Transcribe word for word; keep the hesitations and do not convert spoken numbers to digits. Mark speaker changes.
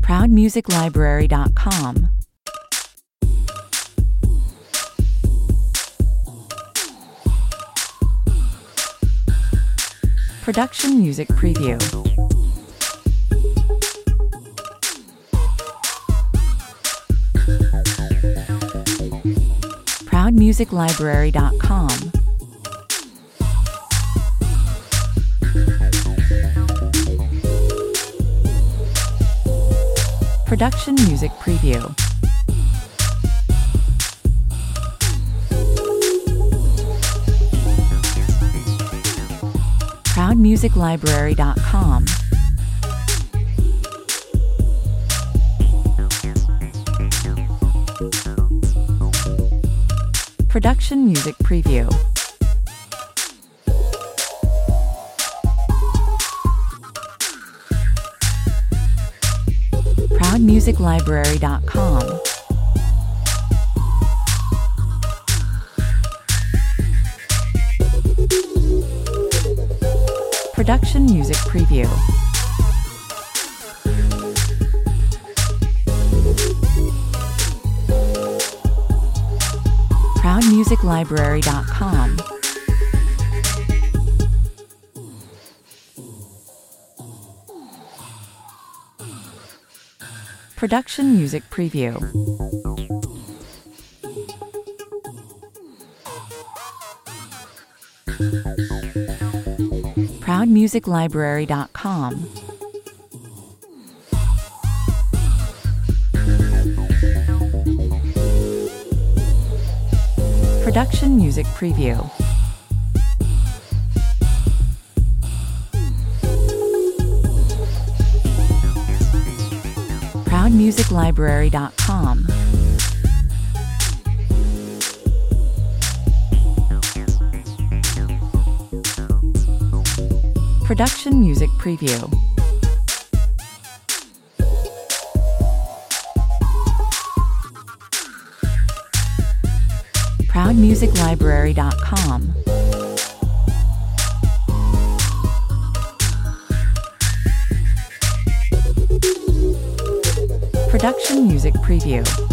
Speaker 1: proud music library dot com. Production Music Preview. proud music library dot com. Production Music Preview. proud music library dot com. Production Music Preview. proud music library dot com. Production Music Preview. proud music library dot com. Production Music Preview. proud music library dot com. Production Music Preview. proud music library dot com. Production Music Preview. proud music library dot com. Production Music Preview.